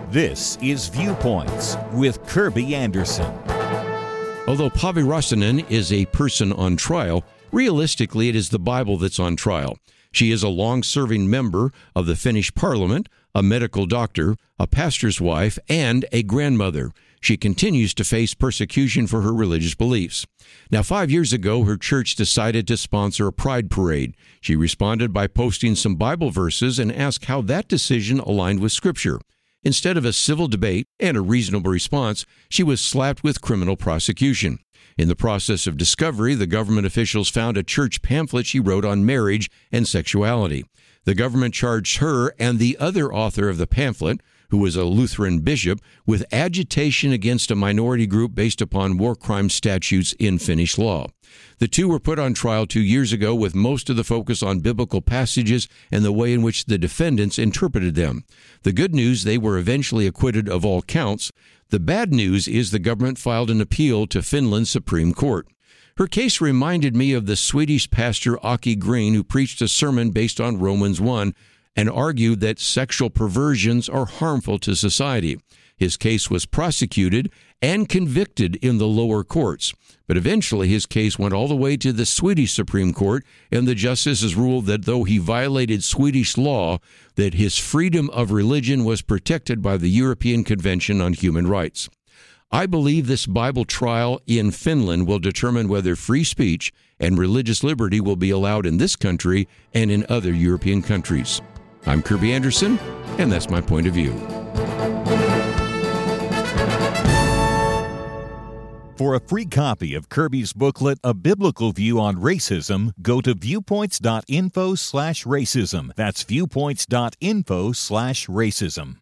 This is Viewpoints with Kirby Anderson. Although Päivi Räsänen is a person on trial, realistically it is the Bible that's on trial. She is a long-serving member of the Finnish parliament, a medical doctor, a pastor's wife, and a grandmother. She continues to face persecution for her religious beliefs. Now, 5 years ago, her church decided to sponsor a pride parade. She responded by posting some Bible verses and asked how that decision aligned with Scripture. Instead of a civil debate and a reasonable response, she was slapped with criminal prosecution. In the process of discovery, the government officials found a church pamphlet she wrote on marriage and sexuality. The government charged her and the other author of the pamphlet, who was a Lutheran bishop, with agitation against a minority group based upon war crime statutes in Finnish law. The two were put on trial 2 years ago, with most of the focus on biblical passages and the way in which the defendants interpreted them. The good news, they were eventually acquitted of all counts. The bad news is the government filed an appeal to Finland's Supreme Court. Her case reminded me of the Swedish pastor Aki Green, who preached a sermon based on Romans 1 and argued that sexual perversions are harmful to society. His case was prosecuted and convicted in the lower courts. But eventually his case went all the way to the Swedish Supreme Court, and the justices ruled that though he violated Swedish law, that his freedom of religion was protected by the European Convention on Human Rights. I believe this Bible trial in Finland will determine whether free speech and religious liberty will be allowed in this country and in other European countries. I'm Kirby Anderson, and that's my point of view. For a free copy of Kirby's booklet, A Biblical View on Racism, go to viewpoints.info/racism. That's viewpoints.info/racism.